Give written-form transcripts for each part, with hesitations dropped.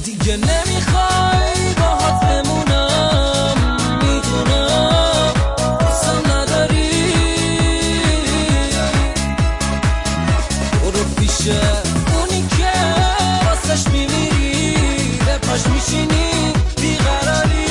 دیگه نمیخوای باهات بمونم، میدونم دوستم نداری. برو پیش اونی که واسش میمیری، به پاش میشینی بیقراری.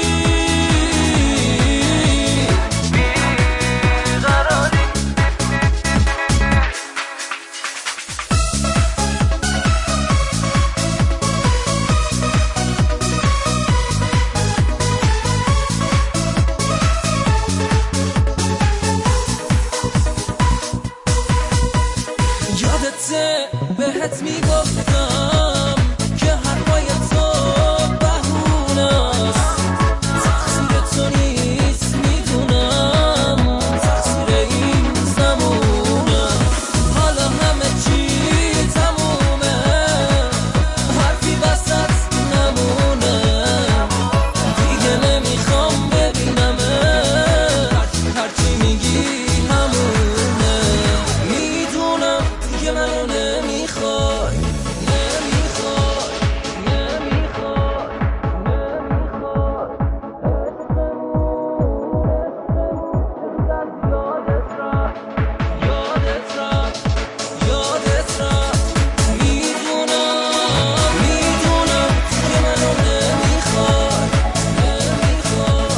یادته بهت میگفتم که حرفای تو بهونست، تقصیر تو نیست میدونم، تقصیر این زمونه. حالا همه چی تمومه، حرفی وسط نمونه. دیگه نمیخوام ببینمت، هرچی میگی همونه. میدونم دیگه منو نمیخوای، نمیخوای، نمیخوای، نمیخوای. یادت رفت، یادت رفت، یادت رفت. میدونم، میدونم دیگه منو نمیخوای، نمیخوای،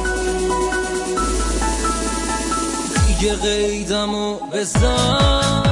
دیگه قیدمو بزن.